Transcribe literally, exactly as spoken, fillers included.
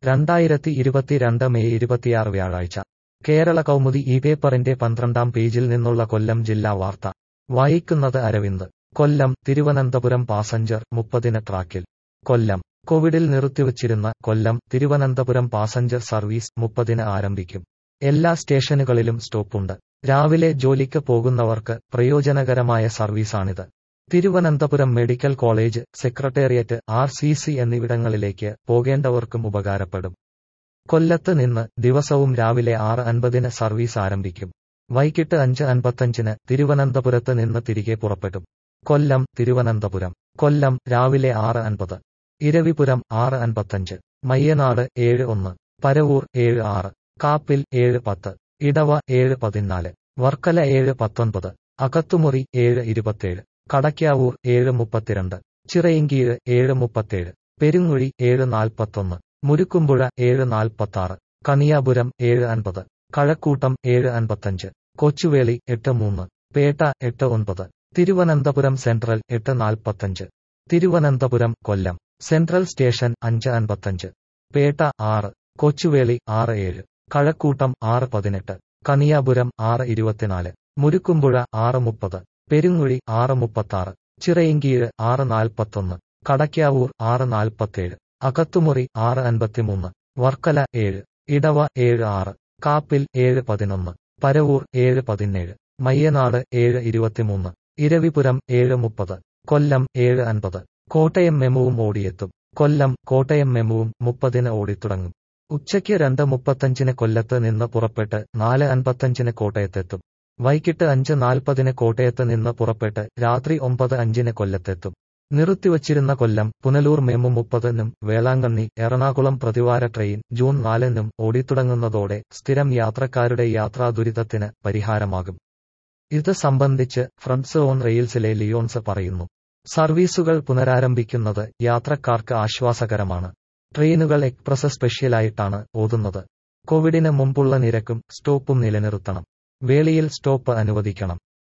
രണ്ടായിരത്തി ഇരുപത്തിരണ്ട് മെയ് ഇരുപത്തിയാറ് വ്യാഴാഴ്ച കേരള കൗമുദി ഈ പേപ്പറിന്റെ പന്ത്രണ്ടാം പേജിൽ നിന്നുള്ള കൊല്ലം ജില്ലാ വാർത്ത വായിക്കുന്നത് അരവിന്ദ്. കൊല്ലം തിരുവനന്തപുരം പാസഞ്ചർ മുപ്പതിന് ട്രാക്കിൽ. കൊല്ലം കോവിഡിൽ നിർത്തിവച്ചിരുന്ന കൊല്ലം തിരുവനന്തപുരം പാസഞ്ചർ സർവീസ് മുപ്പതിന് ആരംഭിക്കും. എല്ലാ സ്റ്റേഷനുകളിലും സ്റ്റോപ്പുണ്ട്. രാവിലെ ജോലിക്ക് പോകുന്നവർക്ക് പ്രയോജനകരമായ സർവീസാണിത്. Thiruvananthapuram medical college, secretariat, R C C എന്നിവിടങ്ങളിലേക്ക് പോകേണ്ടവർക്കും ഉപകാരപ്പെടും. കൊല്ലത്ത് നിന്ന് ദിവസവും രാവിലെ ആറ് അൻപതിന് സർവീസ് ആരംഭിക്കും. വൈകിട്ട് അഞ്ച് അൻപത്തഞ്ചിന് തിരുവനന്തപുരത്ത് നിന്ന് തിരികെ പുറപ്പെടും. കൊല്ലം തിരുവനന്തപുരം. കൊല്ലം രാവിലെ ആറ് അൻപത്. ഇരവിപുരം ആറ് അൻപത്തഞ്ച്. മയ്യനാട് ഏഴ് ഒന്ന്. പരവൂർ ഏഴ് ആറ്. കാപ്പിൽ ഏഴ് പത്ത്. ഇടവ ഏഴ് പതിനാല്. വർക്കല ഏഴ് പത്തൊൻപത്. അകത്തുമുറി ഏഴ് ഇരുപത്തേഴ്. കടയ്ക്കാവൂർ ഏഴ് മുപ്പത്തിരണ്ട്. ചിറയിൻകീഴ് ഏഴ് മുപ്പത്തേഴ്. പെരുങ്ങുഴി ഏഴ് നാൽപ്പത്തൊന്ന്. മുരുക്കുംപുഴ ഏഴ് നാൽപ്പത്താറ്. കണിയാപുരം ഏഴ് അൻപത്. കഴക്കൂട്ടം ഏഴ് അൻപത്തഞ്ച്. കൊച്ചുവേളി എട്ട് മൂന്ന്. പേട്ട എട്ട് ഒൻപത്. തിരുവനന്തപുരം സെൻട്രൽ എട്ട് നാൽപ്പത്തഞ്ച്. തിരുവനന്തപുരം കൊല്ലം സെൻട്രൽ സ്റ്റേഷൻ അഞ്ച് അൻപത്തഞ്ച്. പേട്ട ആറ്. കൊച്ചുവേളി ആറ് ഏഴ്. കഴക്കൂട്ടം ആറ് പതിനെട്ട്. കണിയാപുരം ആറ് ഇരുപത്തിനാല്. മുരുക്കുംപുഴ ആറ് മുപ്പത്. പെരുങ്ങുഴി ആറ് മുപ്പത്താറ്. ചിറയിൻകീഴ് ആറ് നാൽപ്പത്തൊന്ന്. കടയ്ക്കാവൂർ ആറ് നാൽപ്പത്തേഴ്. അകത്തുമുറി ആറ് അൻപത്തിമൂന്ന്. വർക്കല ഏഴ്. ഇടവ ഏഴ് ആറ്. കാപ്പിൽ ഏഴ് പതിനൊന്ന്. പരവൂർ ഏഴ് പതിനേഴ്. മയ്യനാട് ഏഴ് ഇരുപത്തിമൂന്ന്. ഇരവിപുരം ഏഴ് മുപ്പത്. കൊല്ലം ഏഴ് അൻപത്. കോട്ടയം മെമുവും ഓടിയെത്തും. കൊല്ലം കോട്ടയം മെമുവും മുപ്പതിന് ഓടിത്തുടങ്ങും. ഉച്ചയ്ക്ക് രണ്ട് മുപ്പത്തഞ്ചിന് കൊല്ലത്ത് നിന്ന് പുറപ്പെട്ട് നാല് അൻപത്തഞ്ചിന് കോട്ടയത്തെത്തും. വൈകിട്ട് അഞ്ച് നാൽപ്പതിന് കോട്ടയത്ത് നിന്ന് പുറപ്പെട്ട് രാത്രി ഒമ്പത് അഞ്ചിന് കൊല്ലത്തെത്തും. നിർത്തിവച്ചിരുന്ന കൊല്ലം പുനലൂർ മെമു മുപ്പതിനും വേളാങ്കണ്ണി എറണാകുളം പ്രതിവാര ട്രെയിൻ ജൂൺ നാലിനും ഓടിത്തുടങ്ങുന്നതോടെ സ്ഥിരം യാത്രക്കാരുടെ യാത്രാ ദുരിതത്തിന് പരിഹാരമാകും. ഇത് സംബന്ധിച്ച് ഫ്രണ്ട്സ് ഓൺ റെയിൽസിലെ ലിയോൺസ് പറയുന്നു. സർവീസുകൾ പുനരാരംഭിക്കുന്നത് യാത്രക്കാർക്ക് ആശ്വാസകരമാണ്. ട്രെയിനുകൾ എക്സ്പ്രസ് സ്പെഷ്യലായിട്ടാണ് ഓടുന്നത്. കോവിഡിന് മുമ്പുള്ള നിരക്കും സ്റ്റോപ്പും നിലനിർത്തണം. വേളിയിൽ സ്റ്റോപ്പ് അനുവദിക്കണം.